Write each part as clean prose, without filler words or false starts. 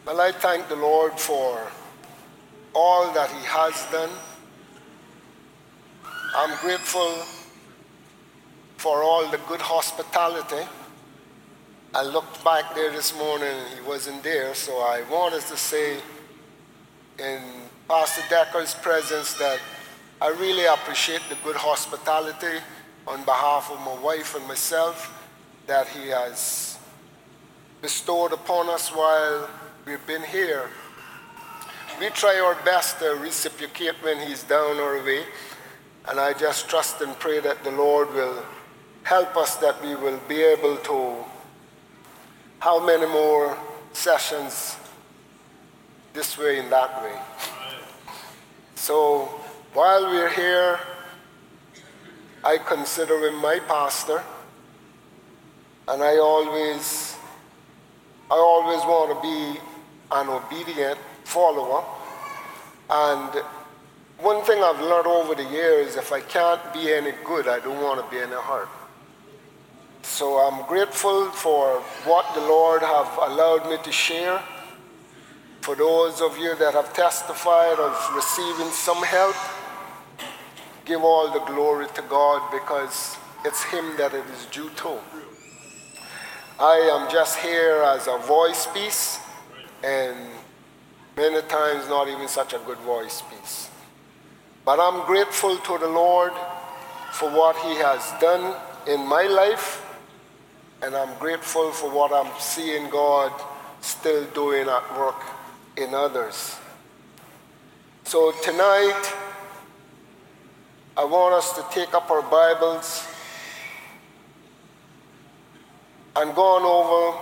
Well, I thank the Lord for all that He has done. I'm grateful for all the good hospitality. I looked back there this morning and he wasn't there, so I wanted to say in Pastor Decker's presence that I really appreciate the good hospitality on behalf of my wife and myself that he has bestowed upon us while we've been here. We try our best to reciprocate when he's down our way, and I just trust and pray that the Lord will help us, that we will be able to have many more sessions this way and that way. So while we're here, I consider him my pastor, and I always want to be an obedient follower. And one thing I've learned over the years, if I can't be any good, I don't want to be any hurt. So I'm grateful for what the Lord have allowed me to share. For those of you that have testified of receiving some help, give all the glory to God, because it's him that it is due to. I am just here as a voice piece, and many times not even such a good voice piece. But I'm grateful to the Lord for what he has done in my life, and I'm grateful for what I'm seeing God still doing at work in others. So tonight, I want us to take up our Bibles and go on over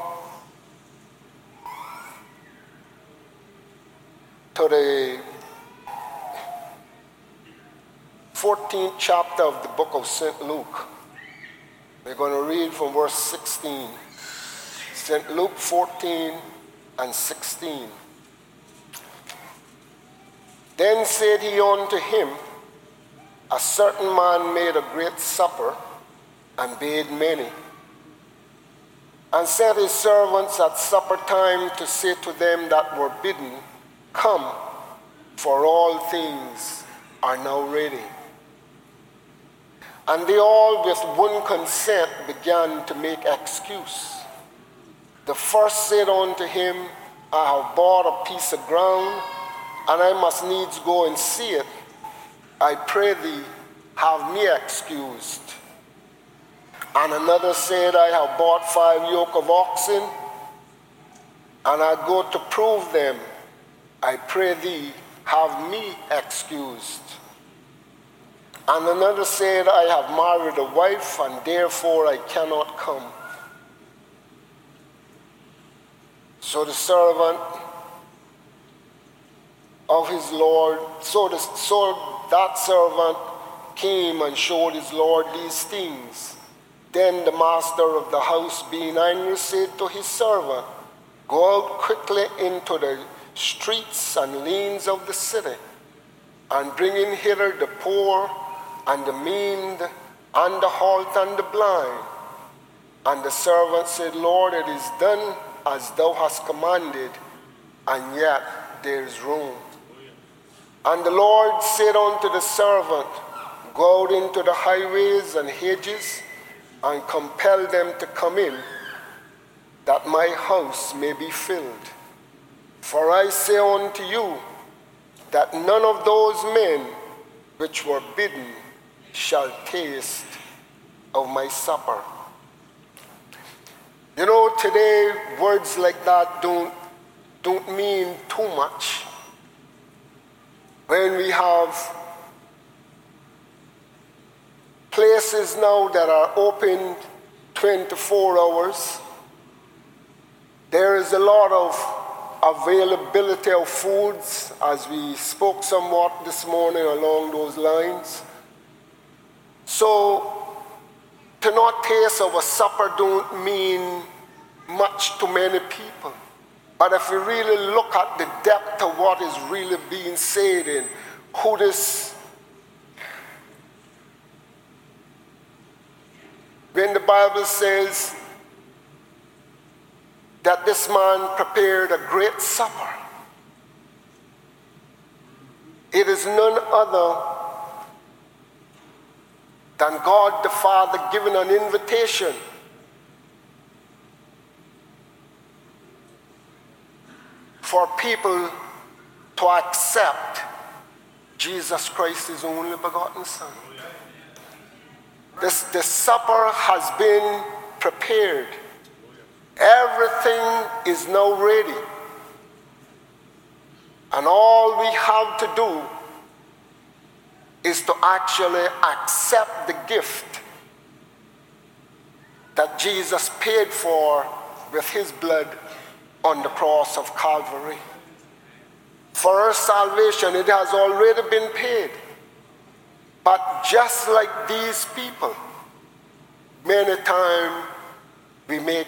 to the 14th chapter of the book of St. Luke. We're going to read from verse 16. St. Luke 14 and 16. Then said he unto him, a certain man made a great supper, and bade many, and sent his servants at supper time to say to them that were bidden, come, for all things are now ready. And they all with one consent began to make excuse. The first said unto him, I have bought a piece of ground, and I must needs go and see it. I pray thee, have me excused. And another said, I have bought 5 yoke of oxen, and I go to prove them. I pray thee, have me excused. And another said, I have married a wife, and therefore I cannot come. So the servant of his Lord, so that servant came and showed his Lord these things. Then the master of the house, being angry, said to his servant, go out quickly into the streets and lanes of the city, and bring in hither the poor, and the maimed, and the halt, and the blind. And the servant said, Lord, it is done as thou hast commanded, and yet there is room. And the Lord said unto the servant, go out into the highways and hedges, and compel them to come in, that my house may be filled. For I say unto you, that none of those men which were bidden shall taste of my supper. You know, today words like that don't mean too much. When we have places now that are open 24 hours, there is a lot of availability of foods, as we spoke somewhat this morning along those lines. So to not taste of a supper don't mean much to many people. But if we really look at the depth of what is really being said and who this, when the Bible says that this man prepared a great supper. It is none other than God the Father giving an invitation for people to accept Jesus Christ, his only begotten Son. The supper has been prepared. Everything is now ready. And all we have to do is to actually accept the gift that Jesus paid for with his blood on the cross of Calvary. For our salvation, it has already been paid. But just like these people, many times we make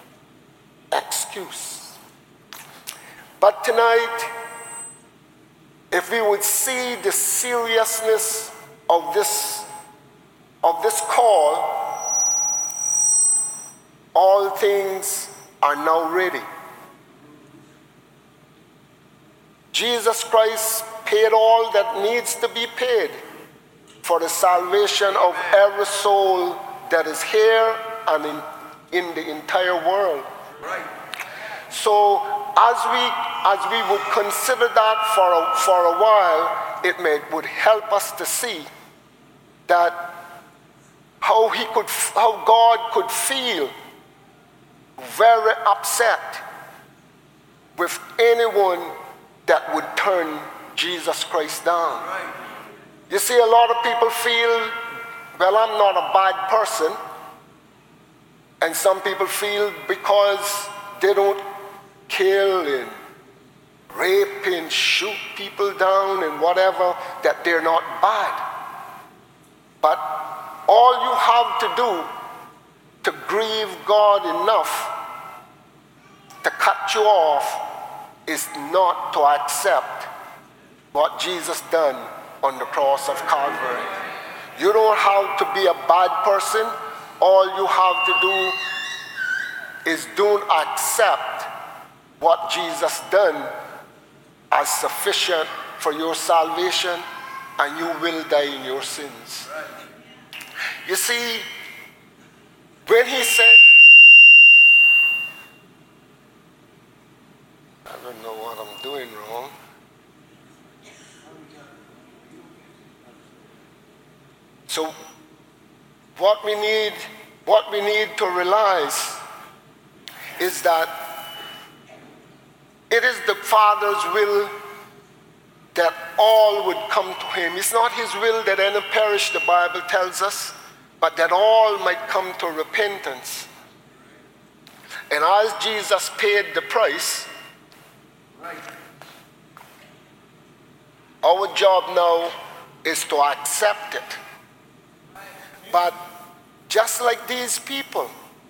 excuse. But tonight, if we would see the seriousness of this call, all things are now ready. Jesus Christ paid all that needs to be paid for the salvation of every soul that is here and in the entire world. Right. So as we would consider that for a while, it would help us to see that how God could feel very upset with anyone that would turn Jesus Christ down. Right. You see, a lot of people feel, well, I'm not a bad person. And some people feel because they don't kill and rape and shoot people down and whatever, that they're not bad. But all you have to do to grieve God enough to cut you off is not to accept what Jesus done on the cross of Calvary. You don't have to be a bad person. All you have to do is don't accept what Jesus done as sufficient for your salvation, and you will die in your sins. You see, when he said, I don't know what I'm doing wrong. So what we need to realize is that it is the Father's will that all would come to him. It's not his will that any perish, the Bible tells us, but that all might come to repentance. And as Jesus paid the price, our job now is to accept it. But just like these people,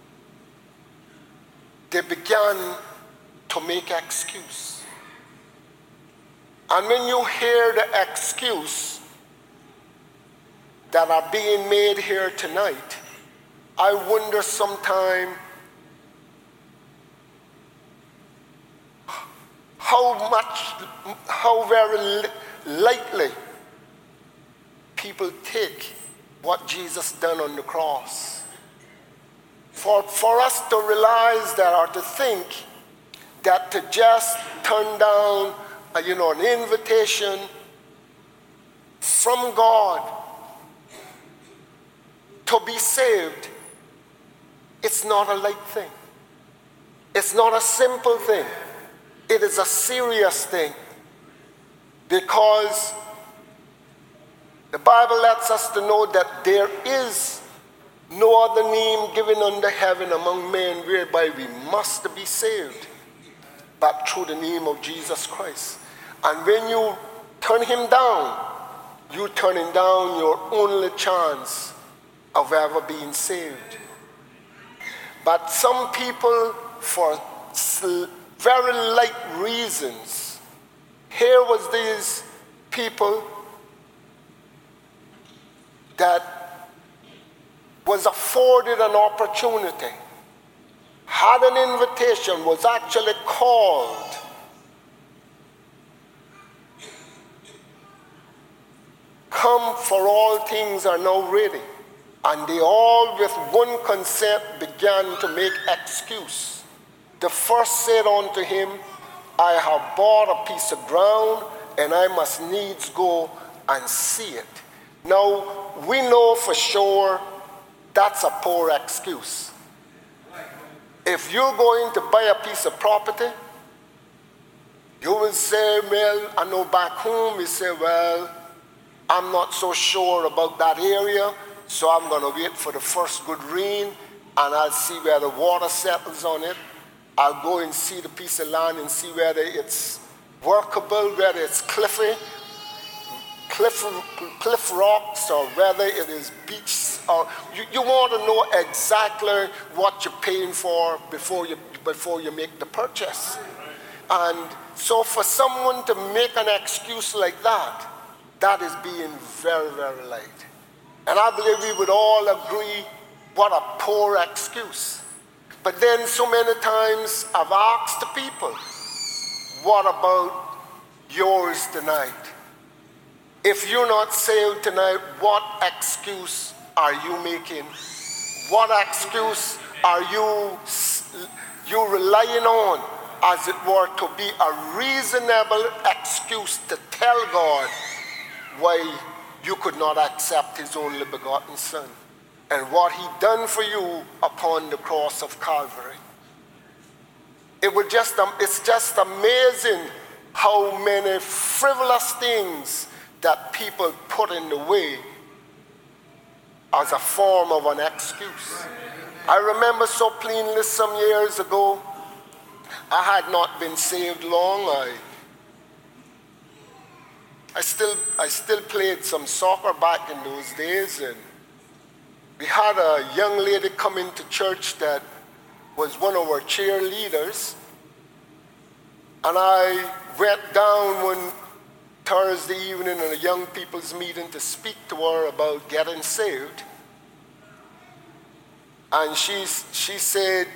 they began to make excuse. And when you hear the excuse that are being made here tonight, I wonder sometime how very lightly people take what Jesus done on the cross. For us to realize that, or to think that to just turn down an invitation from God to be saved, it's not a light thing. It's not a simple thing. It is a serious thing, because the Bible lets us to know that there is no other name given under heaven among men whereby we must be saved, but through the name of Jesus Christ. And when you turn him down, you're turning down your only chance of ever being saved. But some people, for very light reasons, here was these people that was afforded an opportunity had an invitation, was actually called. Come, for all things are now ready. And they all with one consent began to make excuse. The first said unto him, I have bought a piece of ground, and I must needs go and see it. Now, we know for sure that's a poor excuse. If you're going to buy a piece of property, you will say, well, I know back home, you say, well, I'm not so sure about that area, so I'm going to wait for the first good rain, and I'll see where the water settles on it. I'll go and see the piece of land and see whether it's workable, whether it's cliff rocks, or whether it is beach. Or you want to know exactly what you're paying for before you make the purchase. And so for someone to make an excuse like that, that is being very, very light. And I believe we would all agree what a poor excuse. But then so many times I've asked the people, what about yours tonight? If you're not saved tonight, what excuse are you making? What excuse are you relying on, as it were, to be a reasonable excuse to tell God why you could not accept his only begotten Son and what he done for you upon the cross of Calvary? It's just amazing how many frivolous things that people put in the way as a form of an excuse. I remember so plainly some years ago, I had not been saved long. I still played some soccer back in those days, and we had a young lady come into church that was one of our cheerleaders, and I went down one Thursday evening in a young people's meeting to speak to her about getting saved. And she said,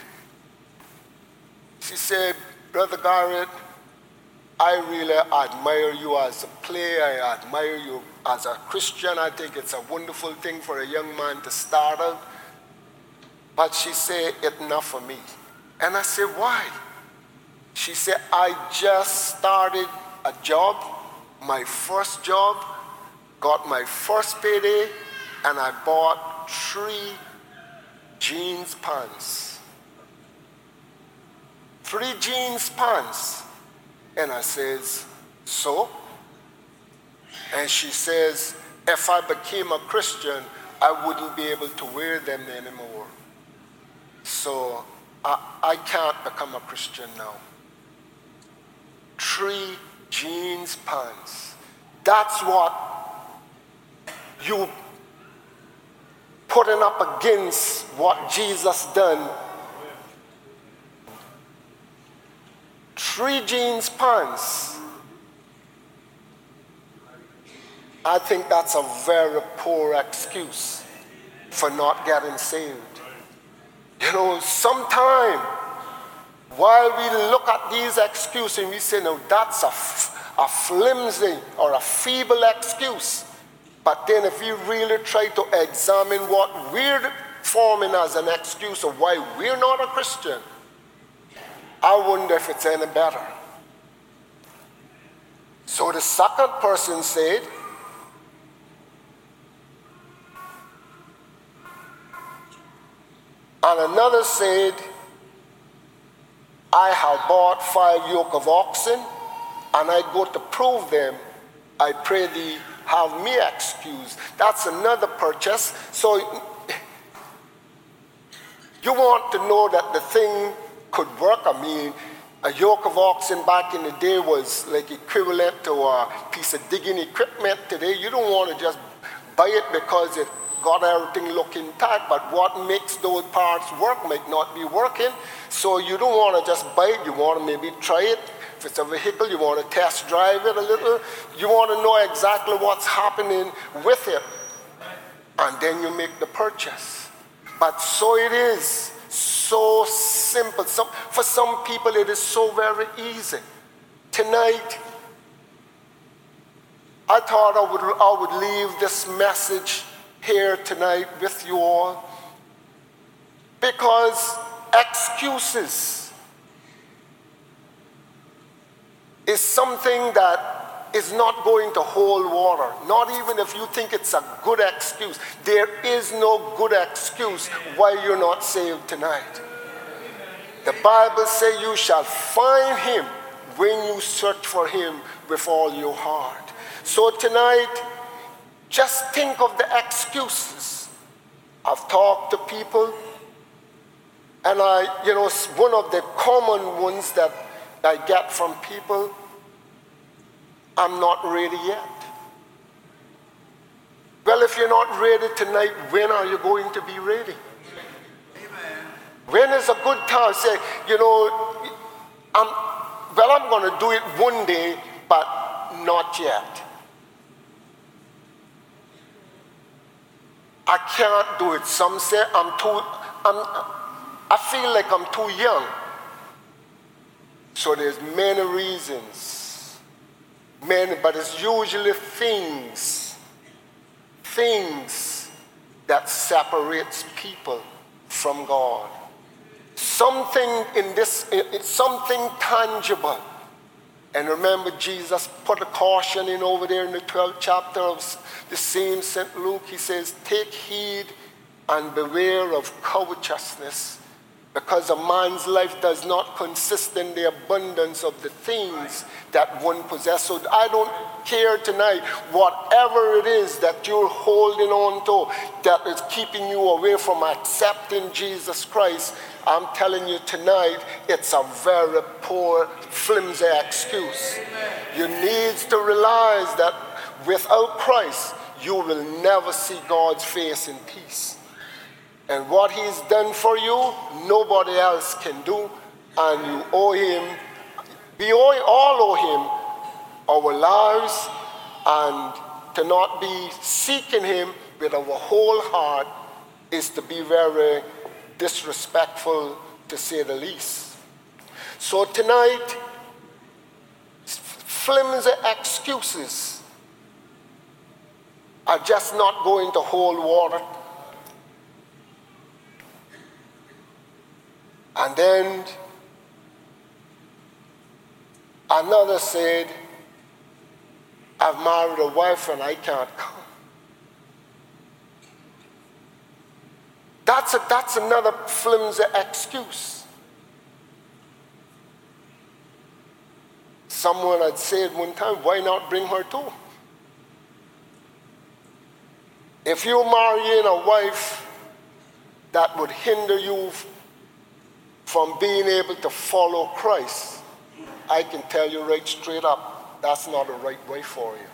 Brother Garrett, I really admire you as a player. I admire you as a Christian. I think it's a wonderful thing for a young man to start out. But she said, it's not for me. And I said, why? She said, I just started a job, my first job, got my first payday, and I bought 3 jeans pants. 3 jeans pants. And I says, so? And she says, if I became a Christian, I wouldn't be able to wear them anymore. So I can't become a Christian now. 3 jeans pants. That's what you putting up against what Jesus done. 3 jeans pants. I think that's a very poor excuse for not getting saved. You know, sometime while we look at these excuses and we say, no, that's a flimsy or a feeble excuse. But then if we really try to examine what we're forming as an excuse of why we're not a Christian, I wonder if it's any better. So the second person said, and another said, I have bought 5 yoke of oxen, and I go to prove them. I pray thee, have me excused. That's another purchase. So you want to know that the thing could work. I mean, a yoke of oxen back in the day was like equivalent to a piece of digging equipment. Today, you don't want to just buy it because it got everything looking tight, but what makes those parts work might not be working. So you don't want to just buy it. You want to maybe try it. If it's a vehicle, you want to test drive it a little. You want to know exactly what's happening with it. And then you make the purchase. But so it is so simple. For some people, it is so very easy. Tonight, I thought I would leave this message here tonight with you all, because excuses is something that is not going to hold water. Not even if you think it's a good excuse. There is no good excuse why you're not saved tonight. The Bible says you shall find him when you search for him with all your heart. So tonight, just think of the excuses. I've talked to people, and one of the common ones that I get from people, I'm not ready yet. Well, if you're not ready tonight, when are you going to be ready? Amen. When is a good time? Say, I'm going to do it one day, but not yet. I can't do it. Some say I feel like I'm too young. So there's many reasons. But it's usually things that separates people from God. Something something tangible. And remember, Jesus put a caution in over there in the 12th chapter of the same St. Luke. He says, take heed and beware of covetousness, because a man's life does not consist in the abundance of the things that one possesses. So I don't care tonight, whatever it is that you're holding on to that is keeping you away from accepting Jesus Christ, I'm telling you tonight, it's a very poor, flimsy excuse. You need to realize that without Christ, you will never see God's face in peace. And what he's done for you, nobody else can do. And you owe him, we all owe him our lives, and to not be seeking him with our whole heart is to be very disrespectful, to say the least. So tonight, flimsy excuses are just not going to hold water. And then another said, I've married a wife and I can't come. That's another flimsy excuse. Someone had said one time, why not bring her too? If you're marrying a wife that would hinder you from being able to follow Christ, I can tell you right straight up, that's not the right way for you.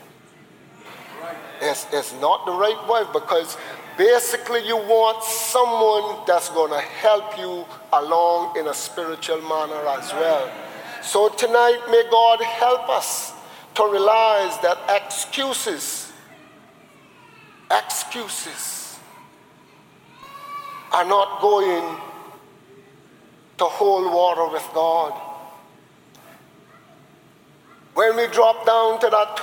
It's not the right way, because basically you want someone that's going to help you along in a spiritual manner as well. So tonight, may God help us to realize that excuses are not going to hold water with God. When we drop down to that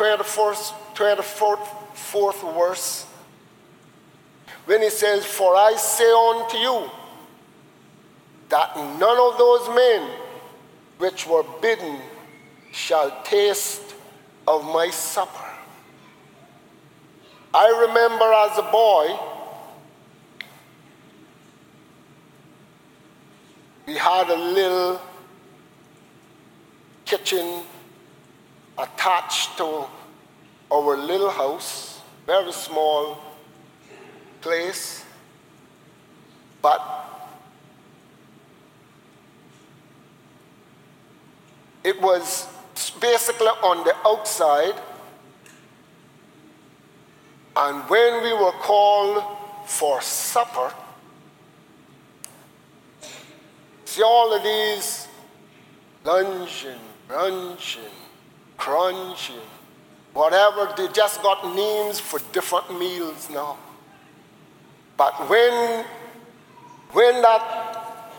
24th verse, when he says, for I say unto you, that none of those men which were bidden shall taste of my supper. I remember as a boy, we had a little kitchen attached to our little house, very small place, but it was basically on the outside. And when we were called for supper, see all of these luncheon, brunching, crunching, whatever, they just got names for different meals now. But when that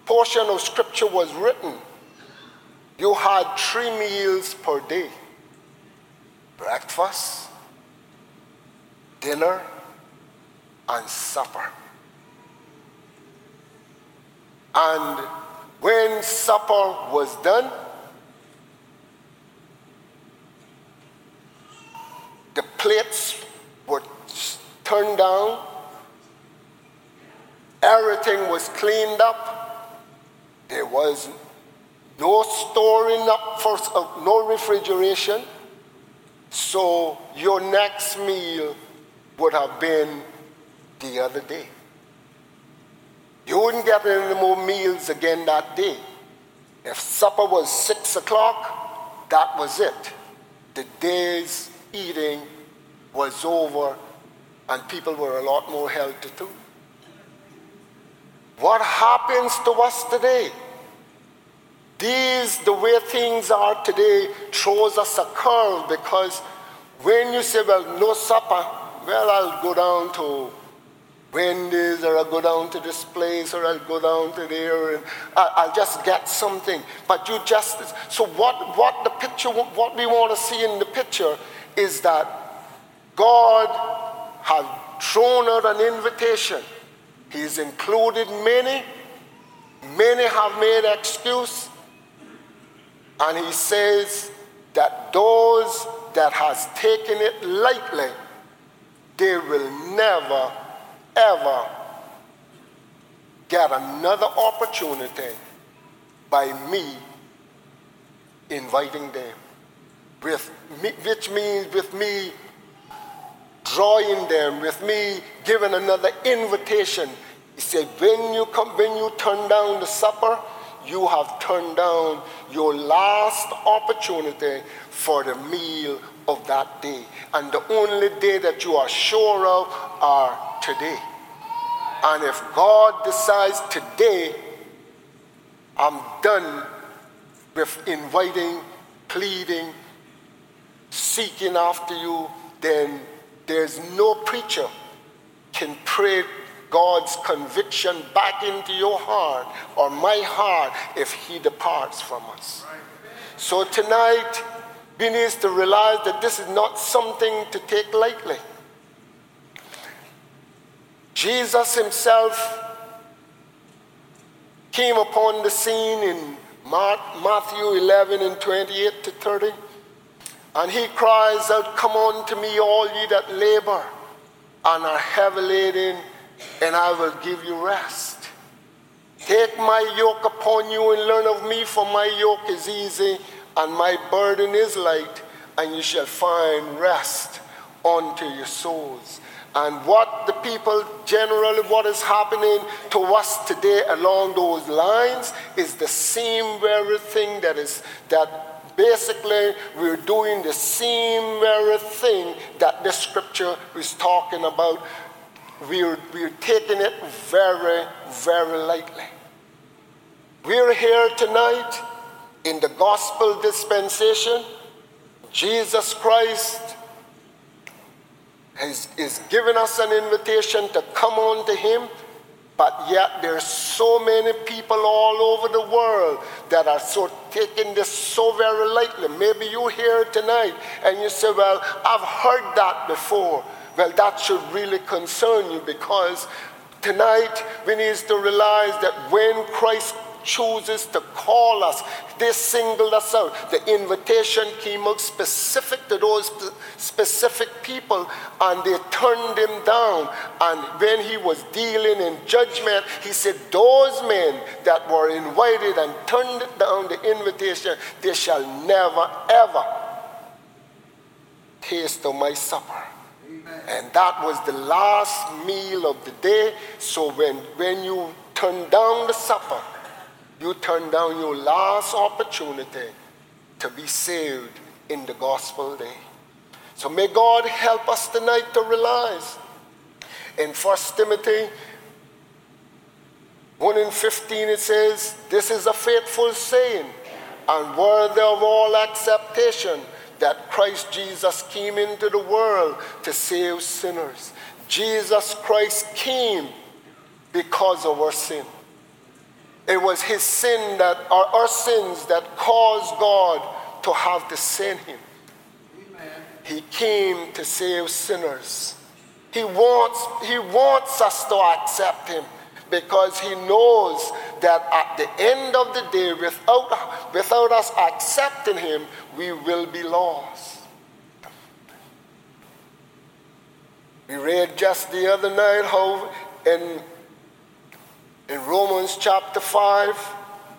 portion of scripture was written, you had 3 meals per day: breakfast, dinner, and supper. And when supper was done, the plates were turned down, everything was cleaned up, there was no storing up for no refrigeration, so your next meal would have been the other day. You wouldn't get any more meals again that day. If supper was 6 o'clock, that was it. The day's eating was over and people were a lot more healthy too. What happens to us today? The way things are today throws us a curve, because when you say, well, no supper, well, I'll go down to Wendy's, or I'll go down to this place, or I'll go down to there, and I'll just get something. But you just, so what we want to see in the picture is that God has thrown out an invitation. He's included many. Many have made excuse. And he says that those that has taken it lightly, they will never, ever get another opportunity by me inviting them. Which means with me drawing them, with me giving another invitation. He said, when you turn down the supper, you have turned down your last opportunity for the meal of that day. And the only day that you are sure of are today. And if God decides today, I'm done with inviting, pleading, seeking after you, then there's no preacher can pray God's conviction back into your heart or my heart if he departs from us. So tonight, we need to realize that this is not something to take lightly. Jesus himself came upon the scene in Matthew 11 and 28 to 30. And he cries out, come unto me, all ye that labor and are heavy laden, and I will give you rest. Take my yoke upon you and learn of me, for my yoke is easy and my burden is light, and you shall find rest unto your souls. And what the people generally, what is happening to us today along those lines is the same very thing that basically we're doing the same very thing that the scripture is talking about. We're taking it very, very lightly. We're here tonight in the gospel dispensation. Jesus Christ is giving us an invitation to come on to him, but yet there's so many people all over the world that are so taking this so very lightly. Maybe you're here tonight and you say, well, I've heard that before. Well, that should really concern you, because tonight we need to realize that when Christ chooses to call us, they singled us out. The invitation came out specific to those specific people, and they turned him down. And when he was dealing in judgment, he said, those men that were invited and turned down the invitation, they shall never, ever taste of my supper. Amen. And that was the last meal of the day. So when you turn down the supper, you turn down your last opportunity to be saved in the gospel day. So may God help us tonight to realize. In 1 Timothy 1:15 it says, this is a faithful saying and worthy of all acceptation, that Christ Jesus came into the world to save sinners. Jesus Christ came because of our sin. It was his sin that, or our sins, that caused God to have to send him. Amen. He came to save sinners. He wants us to accept him because he knows that at the end of the day, without us accepting him, we will be lost. We read just the other night how in Romans chapter 5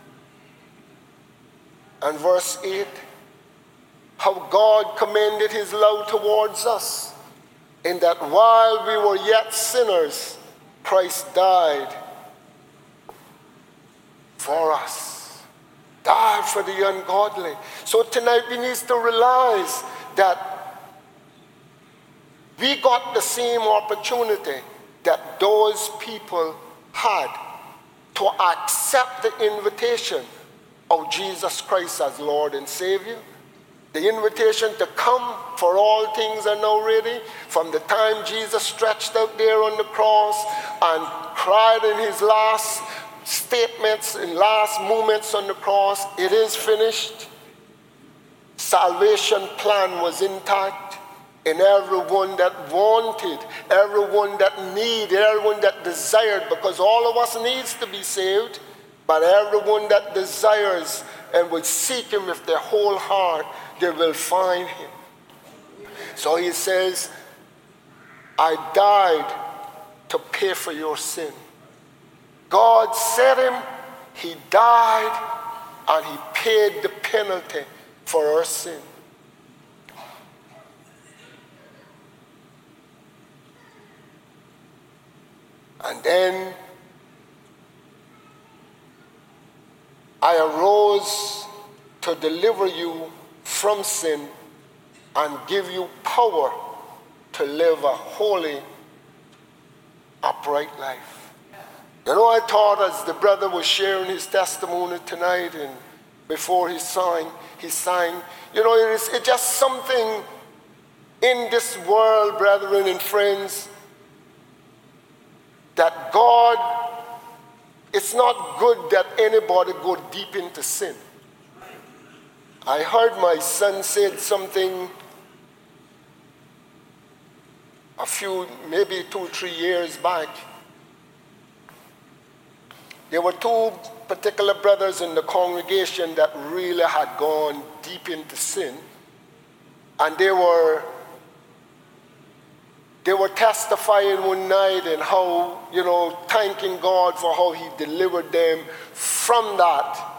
and verse 8, how God commended his love towards us, in that while we were yet sinners, Christ died for us. Died for the ungodly. So tonight we need to realize that we got the same opportunity that those people had to accept the invitation of Jesus Christ as Lord and Savior. The invitation to come, for all things are now ready. From the time Jesus stretched out there on the cross and cried in his last statements and last moments on the cross, it is finished. Salvation plan was intact. And everyone that wanted, everyone that needed, everyone that desired, because all of us needs to be saved, but everyone that desires and will seek him with their whole heart, they will find him. So he says, I died to pay for your sin. God sent him, he died, and he paid the penalty for our sin. And then I arose to deliver you from sin and give you power to live a holy, upright life. You know, I thought as the brother was sharing his testimony tonight and before he sang, you know, it's just something in this world, brethren and friends, that God, it's not good that anybody go deep into sin. I heard my son said something a few, maybe 2-3 years back. There were two particular brothers in the congregation that really had gone deep into sin. And they were testifying one night and how, you know, thanking God for how he delivered them from that,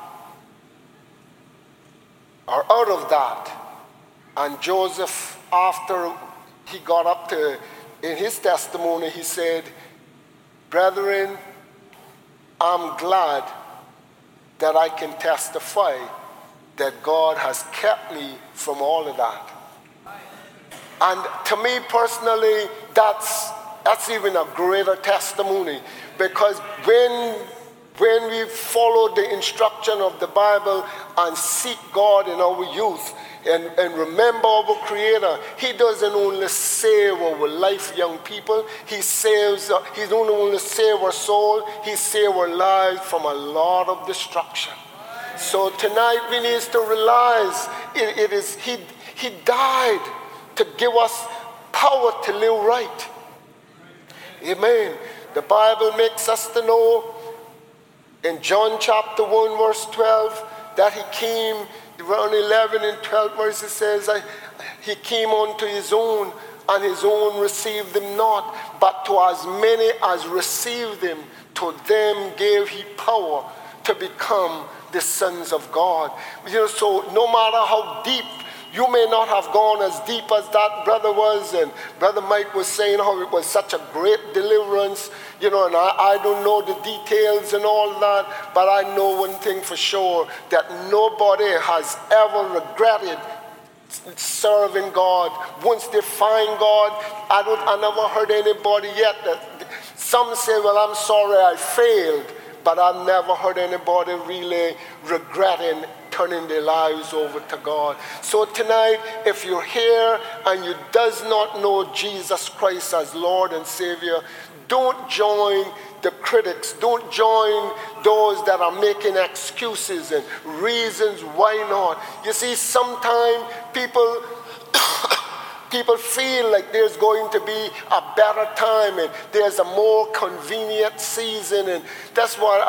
or out of that. And Joseph, after he got up to, in his testimony, he said, brethren, I'm glad that I can testify that God has kept me from all of that. And to me personally, that's even a greater testimony, because when we follow the instruction of the Bible and seek God in our youth and remember our Creator, he doesn't only save our life, young people. He don't only save our soul, he saves our lives from a lot of destruction. So tonight we need to realize he died to give us power to live right. Amen. The Bible makes us to know in John chapter 1 verse 12 that he came, around 11 and 12 verses says, he came unto his own, and his own received him not, but to as many as received him, to them gave he power to become the sons of God. You know, so no matter how deep, you may not have gone as deep as that brother was, and Brother Mike was saying how it was such a great deliverance, you know, and I don't know the details and all that, but I know one thing for sure, that nobody has ever regretted serving God. Once they find God, I never heard anybody yet that, some say, well, I'm sorry I failed, but I've never heard anybody really regretting turning their lives over to God. So tonight, if you're here and you does not know Jesus Christ as Lord and Savior, don't join the critics. Don't join those that are making excuses and reasons why not. You see, sometimes people feel like there's going to be a better time and there's a more convenient season, and that's why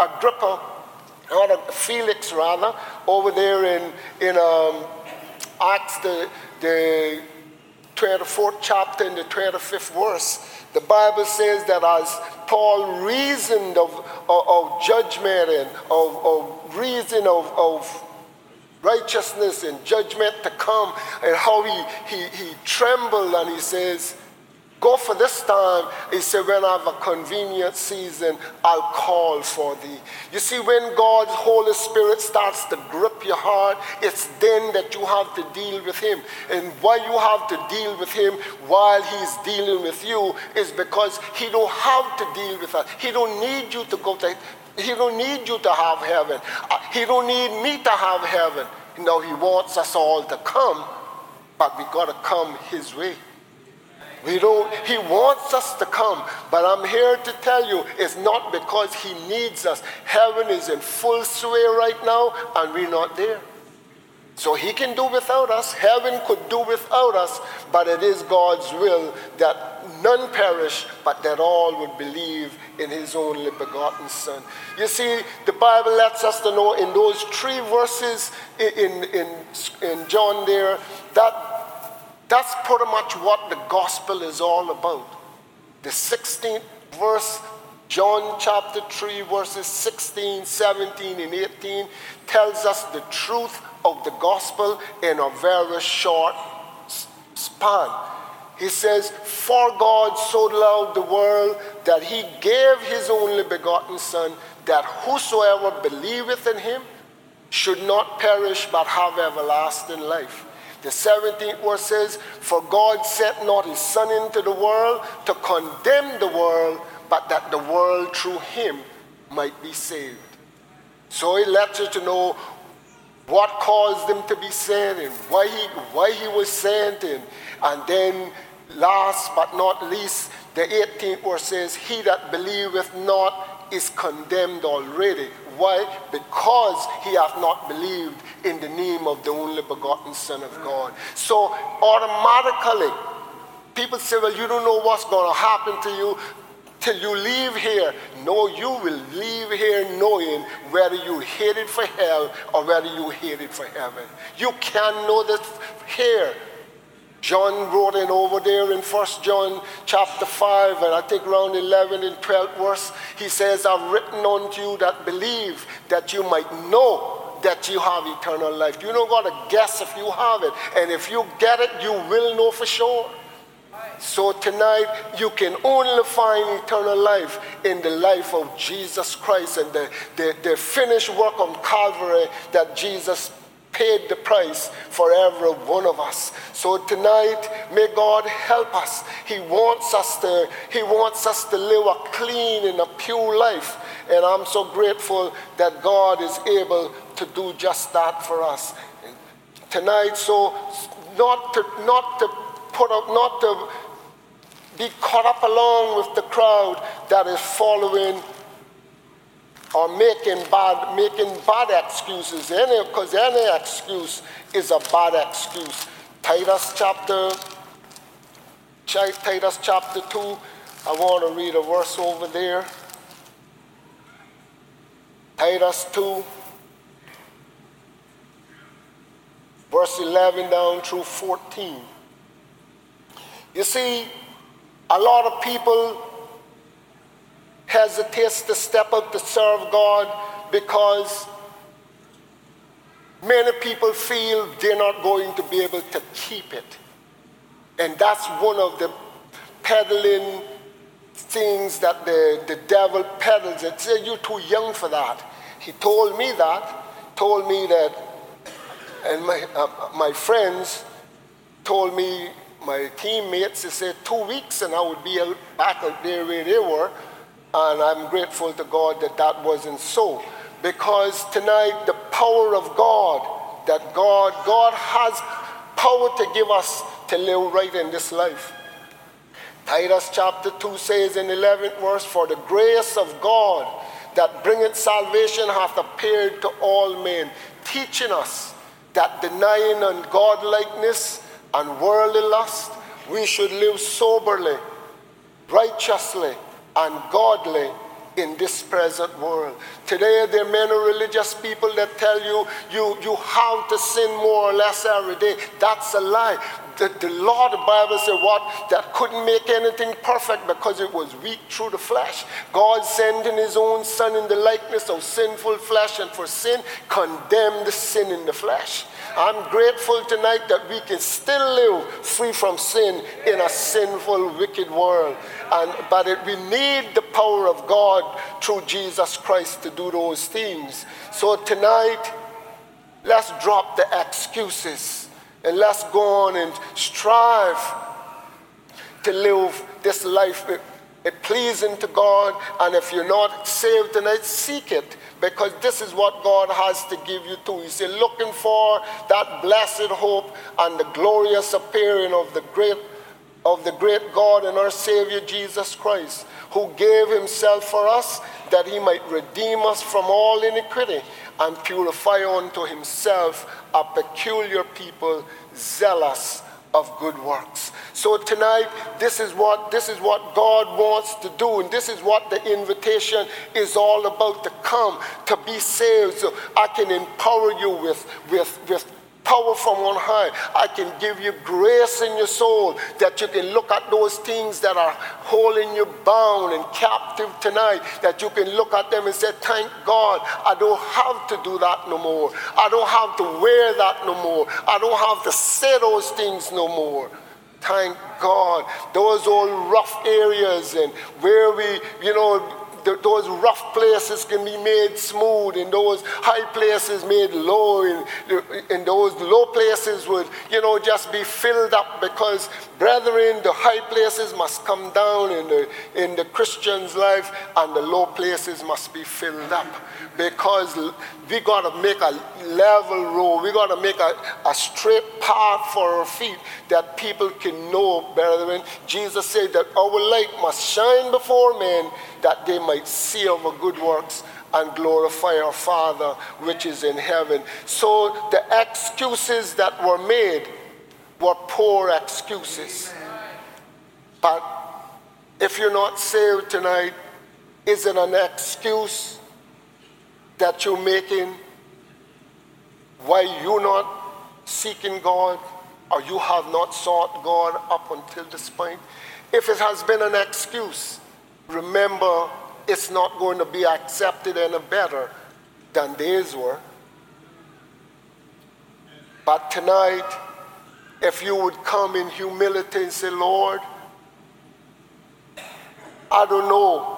Felix over there in Acts, the 24th chapter and the 25th verse, the Bible says that as Paul reasoned of judgment and of reason of righteousness and judgment to come, and how he trembled, and he says, go for this time. He said, when I have a convenient season, I'll call for thee. You see, when God's Holy Spirit starts to grip your heart, it's then that you have to deal with him. And why you have to deal with him while he's dealing with you is because he don't have to deal with us. He don't need you to go to He don't need you to have heaven. He don't need me to have heaven. No, he wants us all to come, but we got to come his way. He wants us to come, but I'm here to tell you, it's not because he needs us. Heaven is in full sway right now, and we're not there. So he can do without us. Heaven could do without us, but it is God's will that none perish, but that all would believe in his only begotten Son. You see, the Bible lets us to know in those 3 verses in John there, that's pretty much what the gospel is all about. The 16th verse, John chapter 3, verses 16, 17, and 18 tells us the truth of the gospel in a very short span. He says, for God so loved the world that he gave his only begotten Son, that whosoever believeth in him should not perish but have everlasting life. The 17th verse says, for God sent not his Son into the world to condemn the world, but that the world through him might be saved. So it lets you to know what caused him to be sent and why he was sent. And then last but not least, the 18th verse says, he that believeth not is condemned already. Why? Because he hath not believed in the name of the only begotten Son of God. So automatically, people say, well, you don't know what's going to happen to you till you leave here. No, you will leave here knowing whether you headed for hell or whether you headed for heaven. You can know this here. John wrote in over there in 1 John chapter 5, and I think around 11 and 12 verse, he says, I've written unto you that believe, that you might know that you have eternal life. You don't got to guess if you have it. And if you get it, you will know for sure. So tonight, you can only find eternal life in the life of Jesus Christ and the finished work on Calvary that Jesus paid the price for every one of us. So tonight, may God help us. He wants us to live a clean and a pure life. And I'm so grateful that God is able to do just that for us tonight. So not to be caught up along with the crowd that is following or making bad excuses, because any excuse is a bad excuse. Titus chapter 2, I want to read a verse over there. Titus 2, verse 11 down through 14. You see, a lot of people hesitates to step up to serve God because many people feel they're not going to be able to keep it. And that's one of the peddling things that the devil peddles. It says, you're too young for that. He told me that, and my friends told me, my teammates, they said 2 weeks and I would be back out there where they were. And I'm grateful to God that that wasn't so. Because tonight, the power of God, that God has power to give us to live right in this life. Titus chapter 2 says in 11th verse, for the grace of God that bringeth salvation hath appeared to all men, teaching us that denying ungodlikeness and worldly lust, we should live soberly, righteously, and godly in this present world. Today there are many religious people that tell you you have to sin more or less every day. That's a lie. The law, the Bible said what? That couldn't make anything perfect because it was weak through the flesh. God sending his own son in the likeness of sinful flesh, and for sin condemned the sin in the flesh. I'm grateful tonight that we can still live free from sin in a sinful, wicked world. But we need the power of God through Jesus Christ to do those things. So tonight, let's drop the excuses and let's go on and strive to live this life pleasing to God. And if you're not saved tonight, seek it, because this is what God has to give you too. He said, looking for that blessed hope and the glorious appearing of the great God and our Savior Jesus Christ, who gave himself for us that he might redeem us from all iniquity and purify unto himself a peculiar people, zealous of good works. So tonight, this is what God wants to do, and this is what the invitation is all about, to come, to be saved. So I can empower you with power from on high. I can give you grace in your soul that you can look at those things that are holding you bound and captive tonight, that you can look at them and say, thank God, I don't have to do that no more. I don't have to wear that no more. I don't have to say those things no more. Thank God. Those old rough areas and where those rough places can be made smooth, and those high places made low, and those low places would, just be filled up, because, brethren, the high places must come down in the Christian's life, and the low places must be filled up, because we got to make a level road. We got to make a straight path for our feet that people can know, brethren. Jesus said that our light must shine before men, that they might see our good works and glorify our Father which is in heaven. So the excuses that were made were poor excuses. But if you're not saved tonight, is it an excuse that you're making why you're not seeking God, or you have not sought God up until this point? If it has been an excuse, remember, it's not going to be accepted any better than theirs were. But tonight, if you would come in humility and say, Lord, I don't know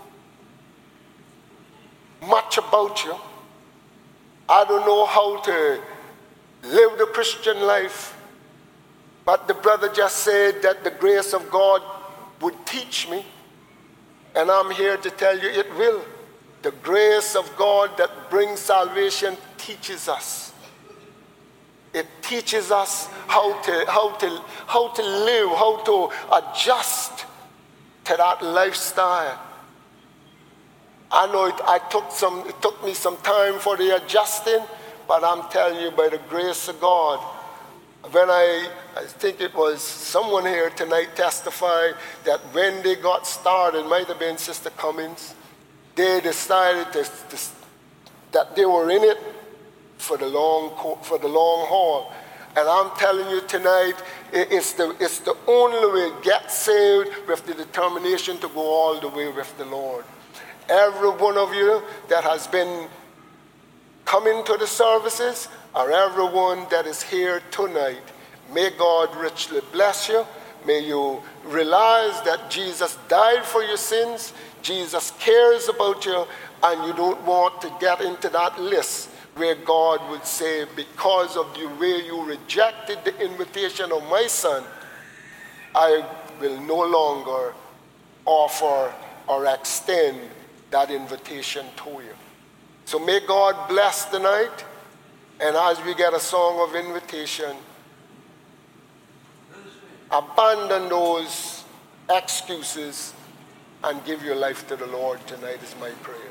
much about you. I don't know how to live the Christian life. But the brother just said that the grace of God would teach me. And I'm here to tell you it will. The grace of God that brings salvation teaches us. It teaches us how to live, how to adjust to that lifestyle. I know it took me some time for the adjusting, but I'm telling you, by the grace of God, when I think it was someone here tonight testified that when they got started, might have been Sister Cummins, they decided that they were in it for the long haul. And I'm telling you tonight, it's the only way to get saved, with the determination to go all the way with the Lord. Every one of you that has been coming to the services, or everyone that is here tonight, may God richly bless you. May you realize that Jesus died for your sins. Jesus cares about you, and you don't want to get into that list where God would say, because of the way you rejected the invitation of my son, I will no longer offer or extend that invitation to you. So may God bless tonight. And as we get a song of invitation, abandon those excuses and give your life to the Lord tonight is my prayer.